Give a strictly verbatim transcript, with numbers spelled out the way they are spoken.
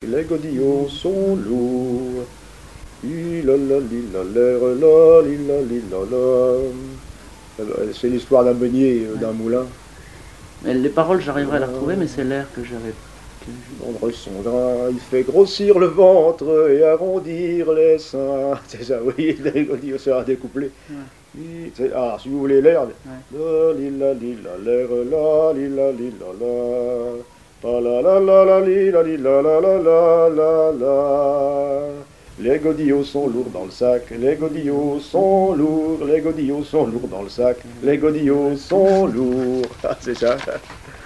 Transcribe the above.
les godillots sont lourds. Il a la li la l'air la li la li la la. C'est l'histoire d'un meunier, euh, Ouais. d'un moulin. Mais les paroles, j'arriverai à les retrouver, mais c'est l'air que j'avais. que je- Vendre son grain, il fait grossir le ventre et arrondir les seins. C'est ça, oui, les godillots, c'est un des couplets. Ouais. Il- c'est- Ah, si vous voulez l'air. La li la li la l'air la li la li la la. La la la la la li la li la la la la la la. Les godillots sont lourds dans le sac, les godillots sont lourds, les godillots sont lourds dans le sac, les godillots sont lourds. Ah, c'est ça.